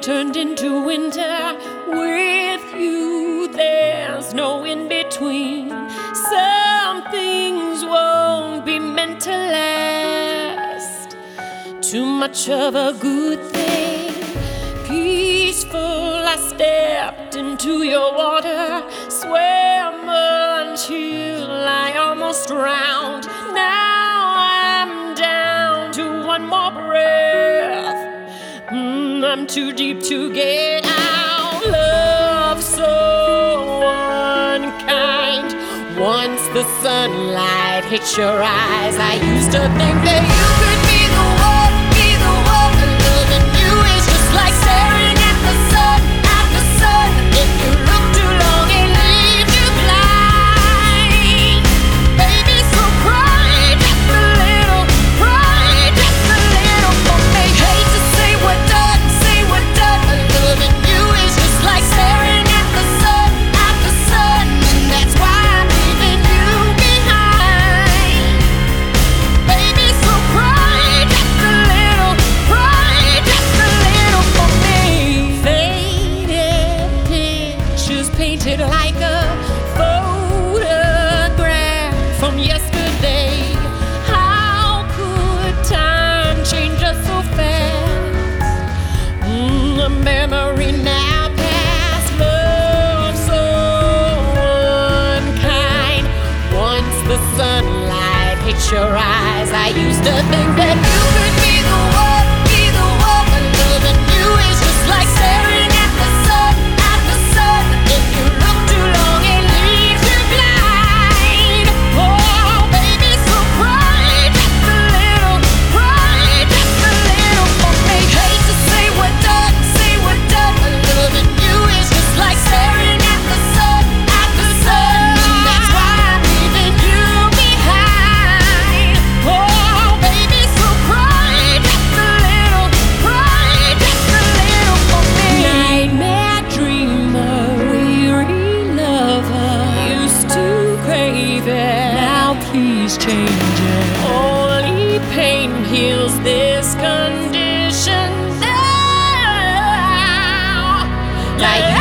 turned into winter. With you, there's no in between. Some things won't be meant to last. Too much of a good thing. Peaceful, I stepped into your water, swam until I almost drowned. Now I'm down to one more breath. I'm too deep to get out. Love so unkind. Once the sunlight hits your eyes, I used to think that you could be the one, be the one. Loving you is just like staring at the sun, at the sun. If you look too long, it leaves you blind. Baby, so cry just a little, cry just a little for me. Hate to say we're done, say we're done. Loving you is just like staring at the sun, and that's why I'm leaving you behind. Baby, so cry just a little for me. Faded pictures painted like a photograph from yesterday. How could time change us so fast? A memory now past. Love so unkind. Once the sunlight hits your eyes, I used to think that you could be the one, be the one. Loving you is just like staring at the sun, at the sun. If you look too long, it leaves you blind. Oh, baby, so cry just a little, for me. Hate to say we're done, say we're done. Loving you is just like staring at the sun, and that's why I'm leaving you behind. Oh, baby, so cry just a little, for me. Nightmare dreamer, weary lover, used to crave it. Now please change it. Only pain heals this condition now. Like